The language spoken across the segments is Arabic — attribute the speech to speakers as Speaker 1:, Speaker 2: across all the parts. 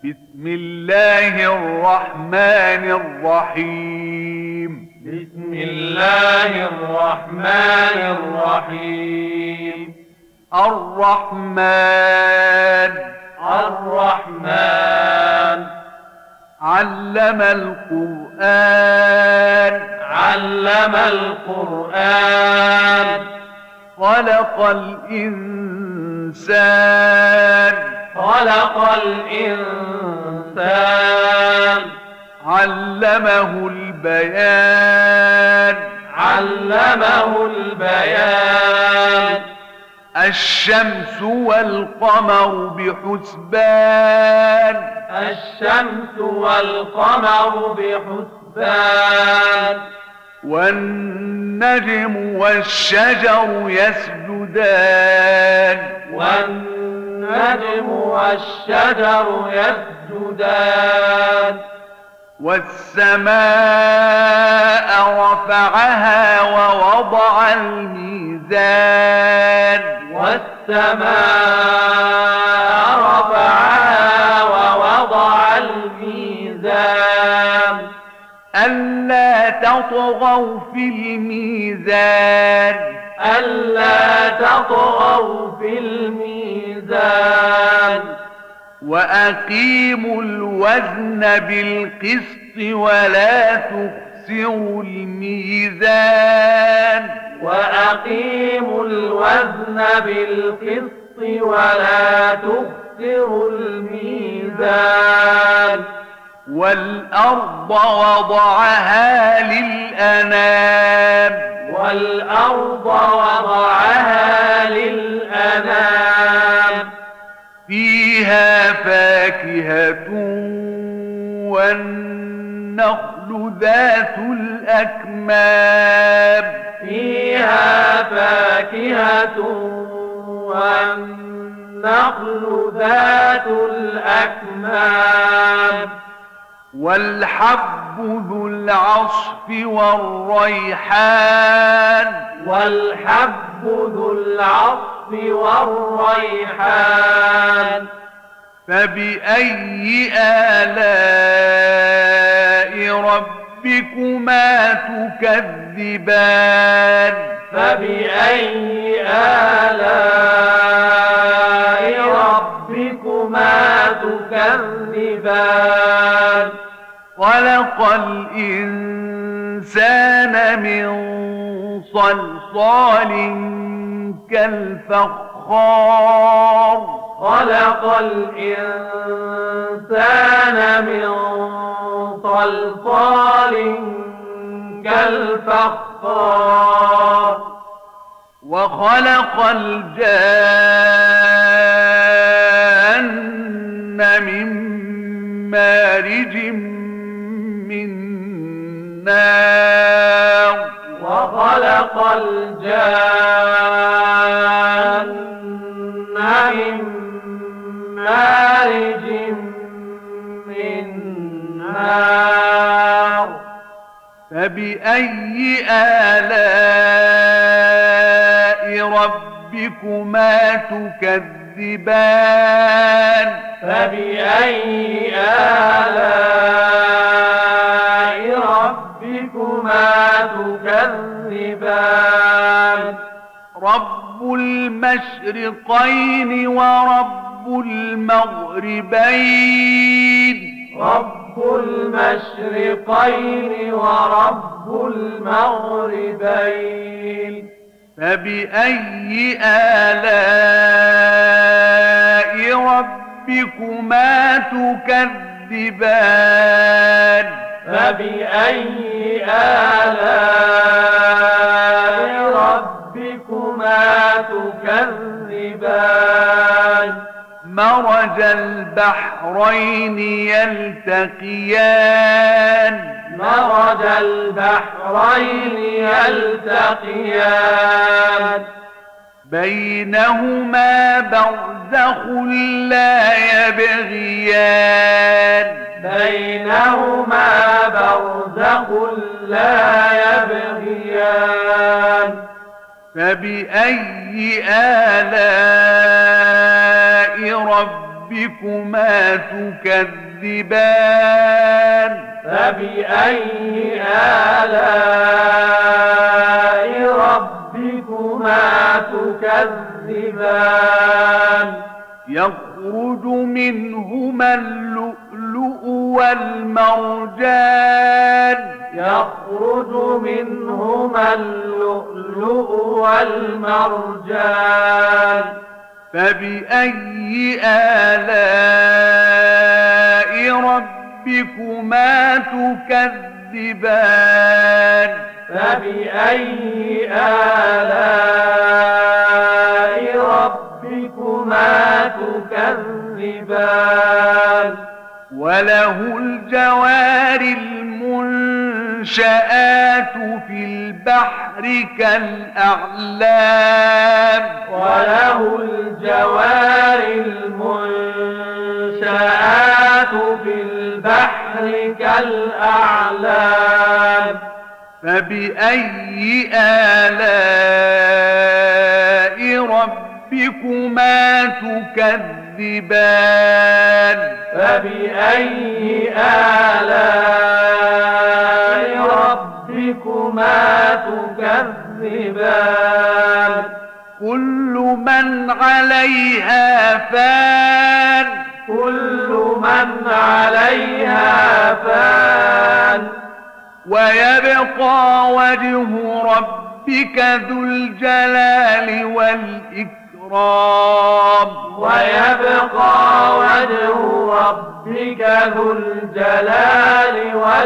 Speaker 1: بسم الله الرحمن الرحيم.
Speaker 2: بسم الله الرحمن الرحيم.
Speaker 1: الرحمن
Speaker 2: الرحمن
Speaker 1: علم القرآن
Speaker 2: علم القرآن
Speaker 1: خلق الإنسان
Speaker 2: خلق الإنسان
Speaker 1: علمه البيان
Speaker 2: علمه البيان
Speaker 1: الشمس والقمر بحسبان
Speaker 2: الشمس والقمر بحسبان
Speaker 1: والنجم والشجر يسجدان
Speaker 2: والنجم والشجر يسجدان
Speaker 1: والسماء رفعها ووضع الميزان
Speaker 2: والسماء رفعها ووضع الميزان
Speaker 1: ألا تطغوا في الميزان
Speaker 2: ألا تطغوا في الميزان
Speaker 1: وأقيموا الوزن بالقسط ولا تخسروا الميزان
Speaker 2: وأقيموا الوزن بالقسط ولا تخسروا الميزان
Speaker 1: والأرض وضعها للأنام
Speaker 2: والأرض وضعها للأنام
Speaker 1: فيها فاكهة والنخل ذات الأكمام
Speaker 2: فيها فاكهة والنخل ذات الأكمام
Speaker 1: والحب ذو العصف والريحان
Speaker 2: والحب ذو العصف والريحان
Speaker 1: فبأي آلاء ربكما تكذبان
Speaker 2: فبأي آلاء ربكما تكذبان
Speaker 1: خلق الإنسان من صلصال كالفخار
Speaker 2: خلق الإنسان من صلصال كالفخار
Speaker 1: وخلق الجان من مارج من نار
Speaker 2: وخلق الجان من مارج من نار
Speaker 1: فبأي آلاء ربكما تكذبان
Speaker 2: فبأي آلاء ربكما تكذبان
Speaker 1: رب المشرقين ورب المغربين
Speaker 2: رب المشرقين ورب المغربين
Speaker 1: فبأي آلاء ربكما تكذبان
Speaker 2: فبأي آلاء ربكما تكذبان
Speaker 1: مرج البحرين يلتقيان
Speaker 2: مرج البحرين يلتقيان
Speaker 1: بينهما برزخ لا يبغيان
Speaker 2: بينهما برزخ لا يبغيان فبأي آلاء ربكما
Speaker 1: ربكما تكذبان
Speaker 2: فبأي آلاء ربكما تكذبان
Speaker 1: يخرج منهما اللؤلؤ والمرجان
Speaker 2: يخرج منهما اللؤلؤ والمرجان
Speaker 1: فبأي آلاء ربكما تكذبان
Speaker 2: فبأي آلاء ربكما تكذبان
Speaker 1: وله الجوار المنشآت في البحر كالأعلام
Speaker 2: وله الجوار المنشآت في البحر كالأعلام
Speaker 1: فبأي آلاء ربكما تكذبان
Speaker 2: فبأي آلاء ربكما تكذبان
Speaker 1: كل من عليها فان
Speaker 2: كل من عليها فان
Speaker 1: ويبقى وجه ربك ذو الجلال والإكرام
Speaker 2: ويبقى وجه ربك ذو الجلال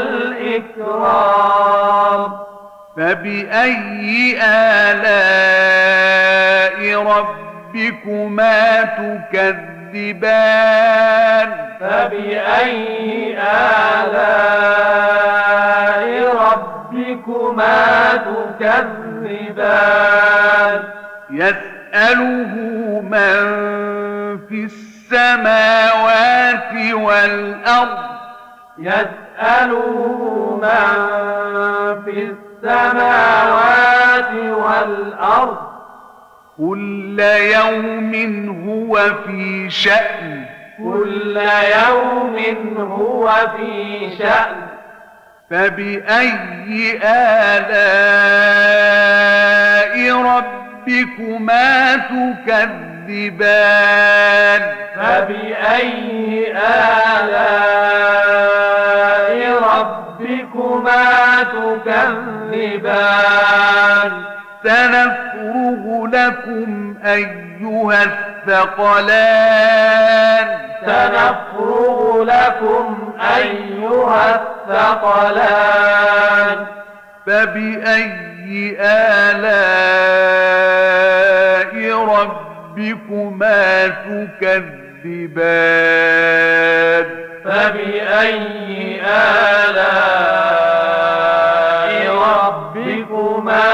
Speaker 2: والإكرام
Speaker 1: فبأي آلاء ربكما تكذبان
Speaker 2: فبأي آلاء ربكما تكذبان
Speaker 1: يسأله من في السماوات والأرض
Speaker 2: يسأله من في السماوات والأرض
Speaker 1: كل يوم هو في شأن
Speaker 2: كل يوم هو في شأن
Speaker 1: فبأي آلاء ربكما تكذبان
Speaker 2: فبأي آلاء ربكما تكذبان
Speaker 1: سنفرغ لكم أيها الثقلان
Speaker 2: سنفرغ لكم أيها الثقلان
Speaker 1: فبأي آلاء ربكما تكذبان
Speaker 2: فبأي آلاء ربكما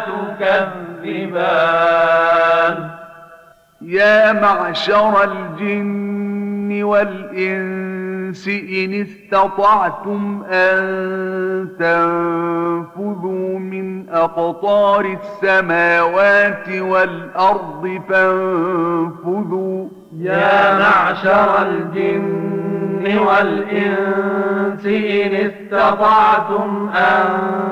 Speaker 2: تكذبان
Speaker 1: يا معشر الجن والإنس إن استطعتم أن تنفذوا من أقطار السماوات والأرض فانفذوا
Speaker 2: يا معشر الجن والإنس إن استطعتم أن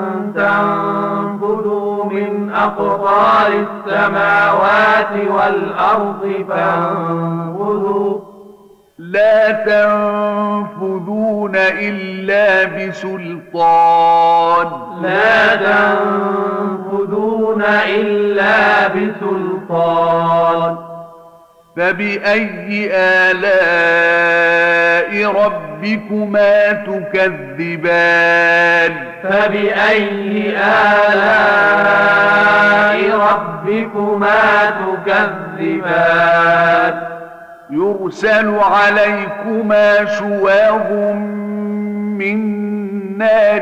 Speaker 2: تنفذوا من أقطار السماوات والأرض فانفذوا
Speaker 1: لا تنفذون إلا بسلطان
Speaker 2: لا تنفذون إلا بسلطان
Speaker 1: فبأي آلاء ربكما تكذبان
Speaker 2: فبأي آلاء ربكما تكذبان
Speaker 1: يرسل عليكما شواظ من نار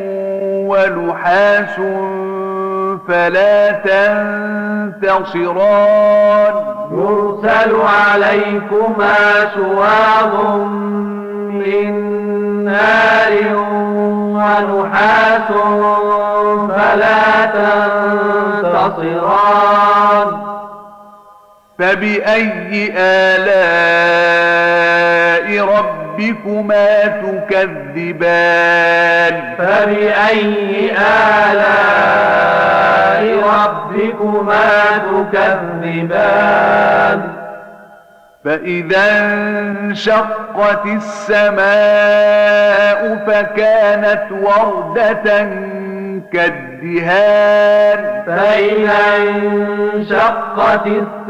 Speaker 1: ونحاس فلا تنتصران
Speaker 2: يرسل عليكما شواظ من نار ونحاس فلا تنتصران
Speaker 1: فبأي آلاء ربكما تكذبان
Speaker 2: فبأي آلاء ربكما تكذبان
Speaker 1: فإذا انشقت السماء فكانت وردة كالدهان
Speaker 2: فإذا انشقت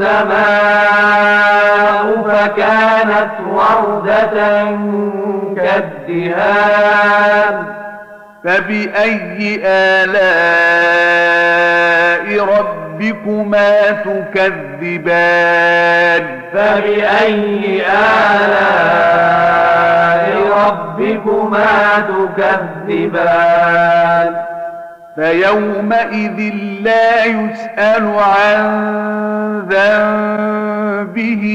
Speaker 2: السماء فكانت وردة كالدهان
Speaker 1: فبأي آلاء ربكما تكذبان
Speaker 2: فبأي آلاء ربكما تكذبان
Speaker 1: فيومئذ لا يسأل عن ذنبه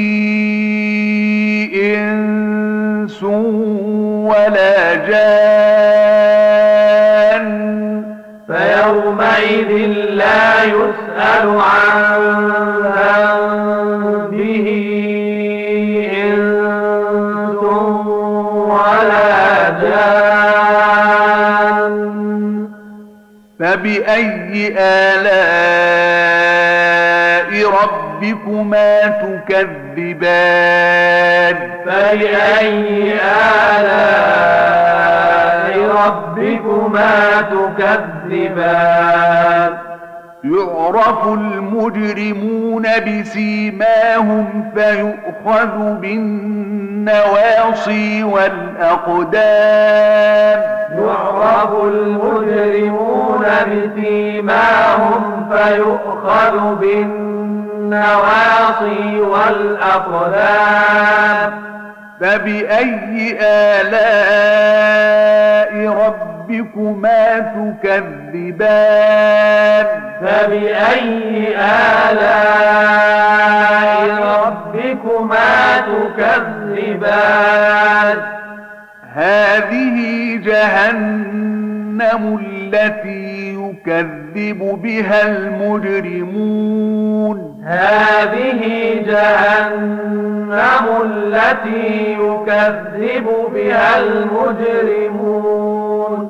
Speaker 1: إنس ولا جان
Speaker 2: فيومئذ لا يسأل عن ذنبه إنس ولا جان
Speaker 1: فبأي آلاء ربكما تكذبان
Speaker 2: فبأي آلاء ربكما تكذبان
Speaker 1: يعرف المجرمون بسيماهم فيؤخذ بالنواصي والأقدام
Speaker 2: يعرف المجرمون بسيماهم فيؤخذ بالنواصي والأقدام
Speaker 1: فبأي آلاء ربكما تكذبان
Speaker 2: فبأي آلاء ربكما تكذبان
Speaker 1: هذه جهنم التي يكذب بها المجرمون
Speaker 2: هذه جهنم التي يكذب بها المجرمون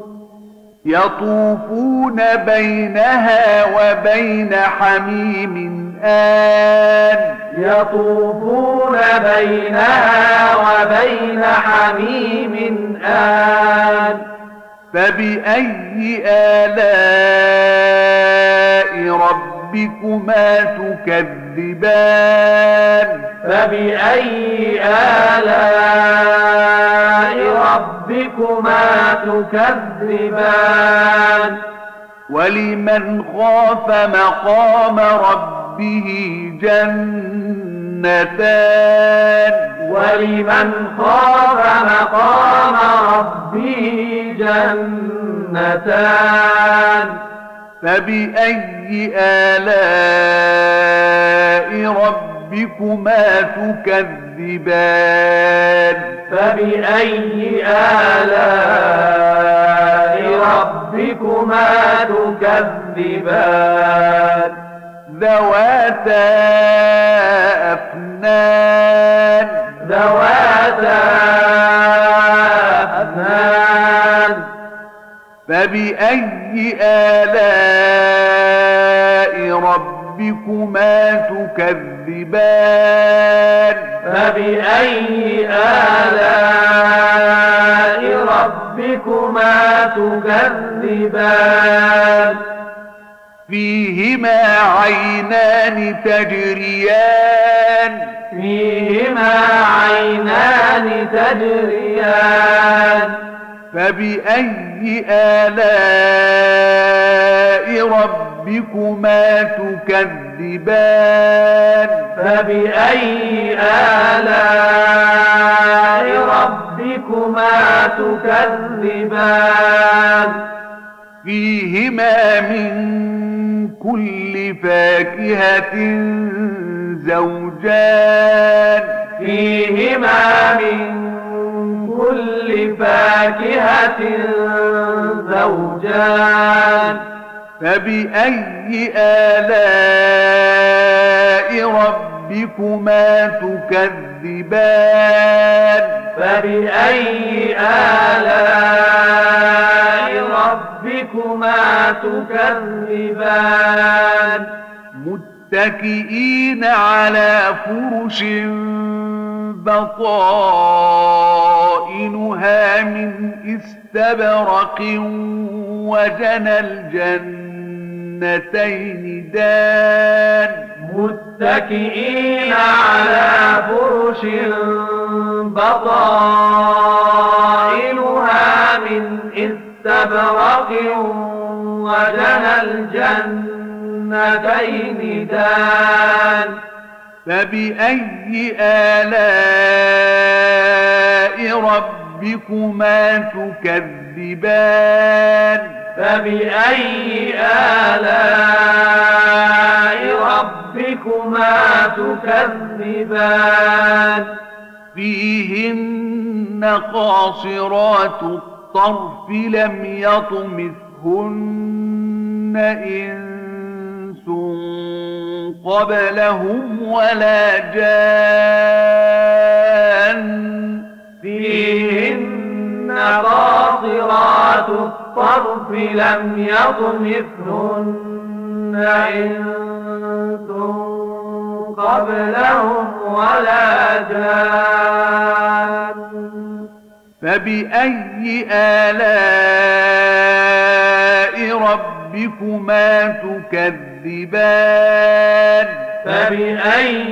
Speaker 1: يطوفون بينها وبين حميم آن
Speaker 2: يطوفون بينها وبين حميم آن
Speaker 1: فبأي آلاء ربكما تكذبان
Speaker 2: فبأي آلاء ربكما تكذبان
Speaker 1: ولمن خاف مقام ربه جنتان
Speaker 2: ولمن خاف مقام ربه جنتان
Speaker 1: فبأي آلاء ربكما تكذبان
Speaker 2: فبأي آلاء ربكما تكذبان
Speaker 1: ذواتا أفنان
Speaker 2: ذواتا أفنان
Speaker 1: فبأي آلاء ربكما تكذبان
Speaker 2: فبأي آلاء ربكما تكذبان
Speaker 1: فيهما عينان تجريان
Speaker 2: فيهما عينان تجريان
Speaker 1: فبأي آلاء ربكما تكذبان
Speaker 2: فبأي آلاء ربكما تكذبان
Speaker 1: فيهما من كل فاكهة زوجان
Speaker 2: فيهما من كل فاكهة زوجان
Speaker 1: فبأي آلاء ربكما ربكما تكذبان
Speaker 2: فبأي آلاء ربكما تكذبان
Speaker 1: متكئين على فرش بطائنها من استبرق وجنى الجنتين دان
Speaker 2: متكئين على فرش بطائنها من استبرق وجنى الجنتين دان
Speaker 1: فبأي آلاء ربكما تكذبان
Speaker 2: فبأي آلاء ربكما تكذبان
Speaker 1: فيهن قاصرات الطرف لم يطمثهن إنس قبلهم ولا جان
Speaker 2: فيهن قاصرات الطرف لم يطمثهن إنس قبلهم ولا جان
Speaker 1: فبأي آلاء ربكما تكذبان
Speaker 2: فبأي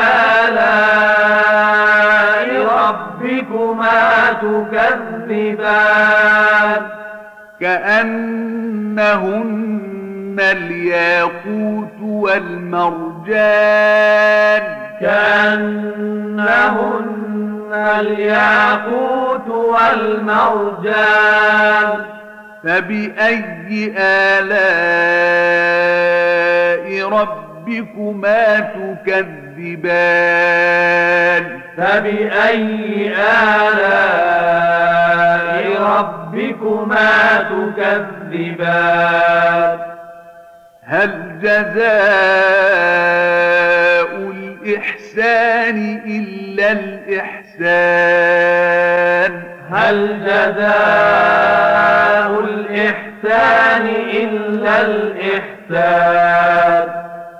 Speaker 2: آلاء ربكما تكذبان
Speaker 1: كأنهن الياقوت والمرجان
Speaker 2: كأنهن الياقوت والمرجان
Speaker 1: فبأي آلاء ربكما تكذبان
Speaker 2: فبأي آلاء ربكما تكذبان
Speaker 1: هل جزاء الإحسان إلا الإحسان
Speaker 2: هل جزاء الإحسان إلا الإحسان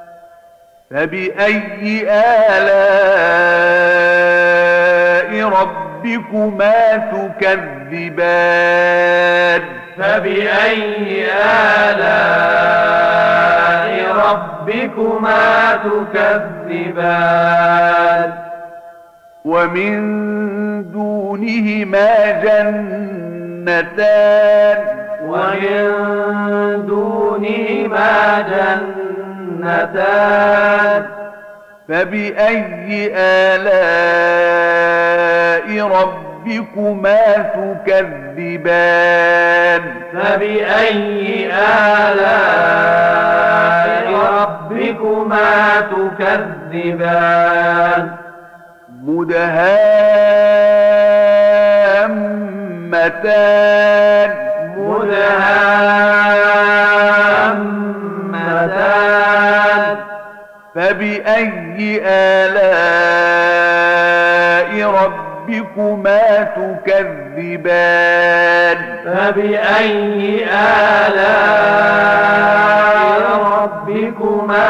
Speaker 1: فبأي آلاء ربكما تكذبان
Speaker 2: فبأي آلاء ربكما تكذبان
Speaker 1: ومن دونهما جنتان
Speaker 2: ومن دونهما جنتان
Speaker 1: فبأي آلاء ربكما تكذبان
Speaker 2: فبأي آلاء ربكما تكذبان
Speaker 1: مدهامتان
Speaker 2: مدهامتان
Speaker 1: فبأي آلاء ربكما تكذبان
Speaker 2: فبأي آلاء ربكما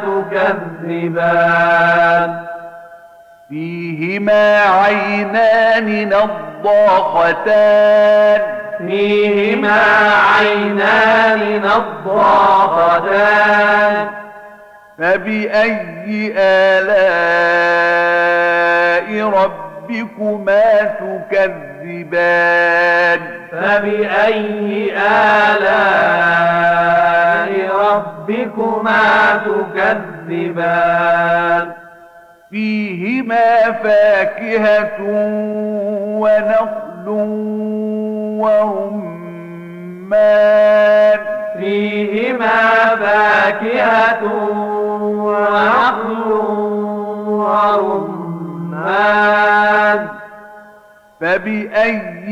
Speaker 2: تكذبان
Speaker 1: فيهما عينان نضاختان
Speaker 2: فيهما عينان نضاختان
Speaker 1: فبأي آلاء ربكما تكذبان
Speaker 2: فبأي آلاء ربكما تكذبان
Speaker 1: فيهما فاكهة ونخل ورمان
Speaker 2: فيهما فاكهة ونخل ورمان
Speaker 1: فبأي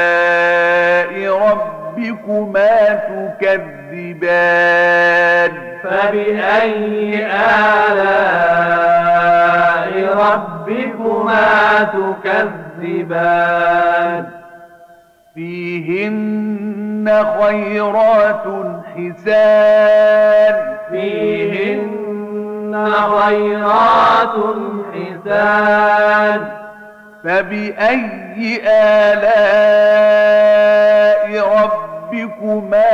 Speaker 1: آلاء ربكما تكذبان
Speaker 2: فبأي آلاء ربكما تكذبان
Speaker 1: فيهن خيرات حسان
Speaker 2: فيهن خيرات حسان
Speaker 1: فبأي آلاء ربكما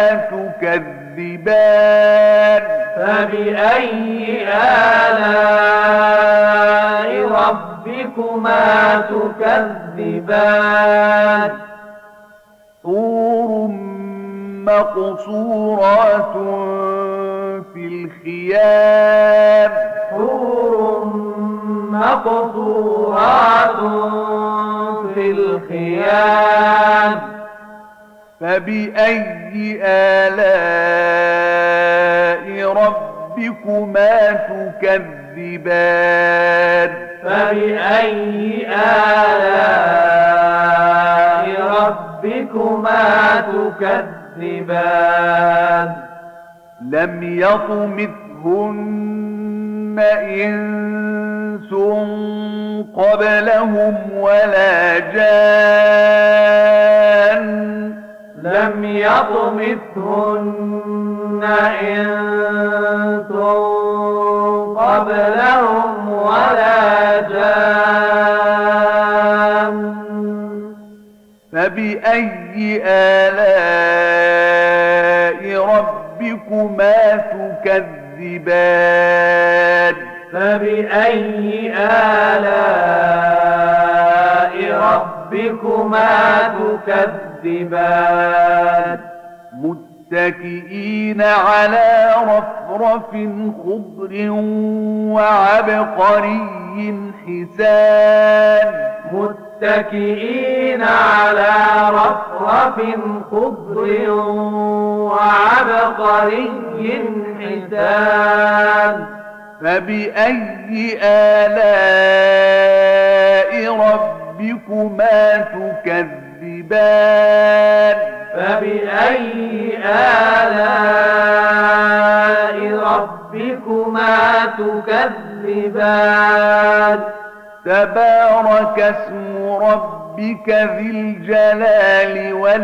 Speaker 1: تكذبان
Speaker 2: فبأي آلاء ربكما تكذبان
Speaker 1: حور مقصورات في الخيام
Speaker 2: حور مقصورات في الخيام
Speaker 1: فبأي آلاء ربكما تكذبان
Speaker 2: فبأي آلاء ربكما تكذبان
Speaker 1: لم يطمثهن إنس قبلهم ولا جان
Speaker 2: لم يطمثهن إنس قبلهم ولا جان
Speaker 1: فبأي آلاء ربكما تكذبان
Speaker 2: فبأي آلاء ربكما تكذبان
Speaker 1: متكئين على رفرف خضر وعبقري حسان
Speaker 2: متكئين على رفرف خضر وعبقري حسان
Speaker 1: فبأي آلاء ربكما تكذبان
Speaker 2: فبأي آلاء ربكما تكذبان
Speaker 1: تبارك اسم ربك ذي الجلال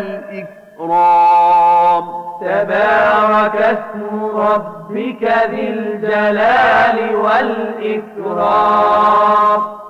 Speaker 1: والإكرام
Speaker 2: تبارك اسم ربك ذي الجلال والإكرام